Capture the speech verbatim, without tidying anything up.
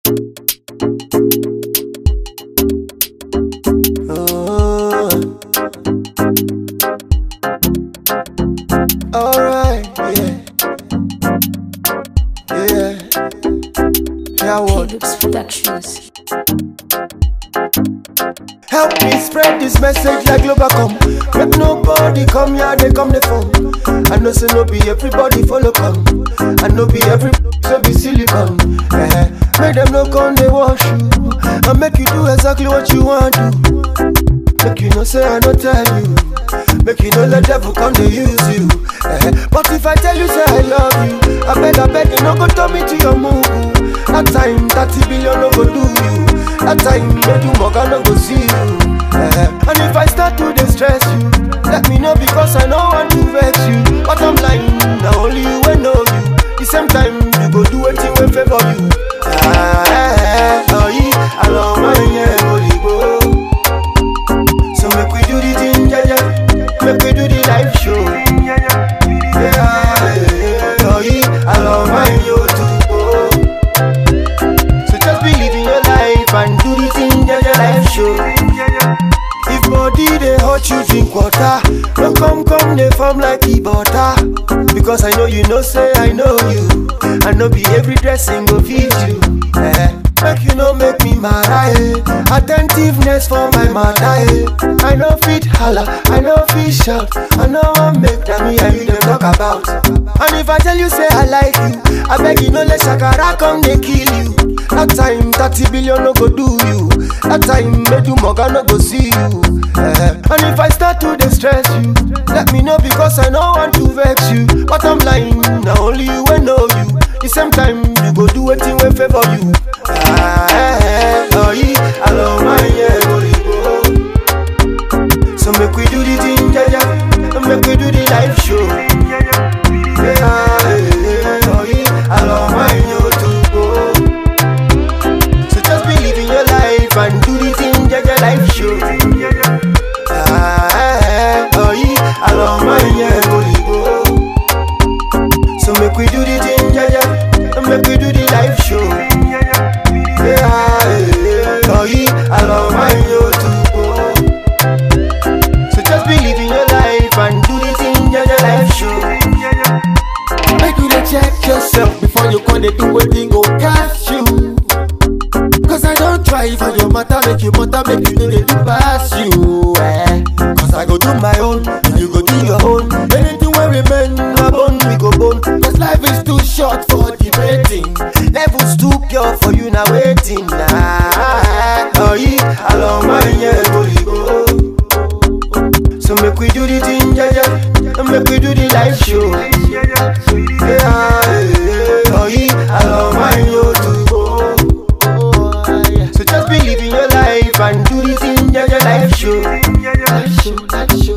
Oh, alright, yeah, yeah, yeah. What? K-Lux Productions. Help me spread this message like Globacom. Make nobody come here, they come the phone. I know say no be everybody follow come. I know be every so be silicon. Eh, make them no come they wash you. I make you do exactly what you want to. Make you no say I no tell you. Make you no let devil come to use you. Eh, but if I tell you say I love you, I beg I beg you no go turn me to your move. That time thirty billion no go do you. That time make you mug I no go see you. Eh, and if I start to distress you, let me know because I know want to vex you. But I'm lying, now only you will know you. The same time you go do anything will favor you. Ah, eh, oh yeah, I love my yeah, holy go. So make we do the thing, yeah, yeah. Make we do the live show. Yeah, yeah, oh yeah, I love my yo too. So just believe in your life and do the thing, yeah, yeah, live show. If body they hurt you drink water. Don't come come they form like e butter. Because I know you know say I know you. I know be every dressing go feed you. Eh, make you no make me mad, eh. Attentiveness for my mother, eh. I know fit holla, I know fit shout. I know I make that me and you them talk about. And if I tell you say I like you, I beg you no let Shakara come they kill you. That time thirty billion no go do you. That time make you mug I no go see you. Eh, and if I start to distress you, let me know because I know want to vex you. But I'm lying, now only you will know you. The same time you go do anything will favor you. Ah, eh, oh yeah, I love my yeah, holy go. So make we do the thing, yeah, yeah. Make we do the live show. Yeah, yeah, oh yeah, I love my yo too go. So just believe in your life and do the thing, yeah, yeah, live show. Ah, oh yeah, I love my yeah, holy go. So make we do the thing, yeah, yeah. Make we do the live show. Yeah, yeah, oh yeah, I love my yo too. So just believe in your life and do the thing, yeah, yeah, live show. Make you dey check yourself before you come dey do wetin go catch you. Cause I don't try for your matter, make you matter, make you know they do pass you. Eh. Cause I go do my own, and you go do your own. Anything will remain, my bone we go bone. Cause life is too short for debating. Levels too pure for you now waiting. Nah, oh yeah, I love my yeah, holy go. So make we do the thing, yeah, yeah. Make we do the live show. Yeah, yeah, oh yeah, I love my yo too go. So just believe in your life and do the thing, yeah, yeah, live show. Life show, life show.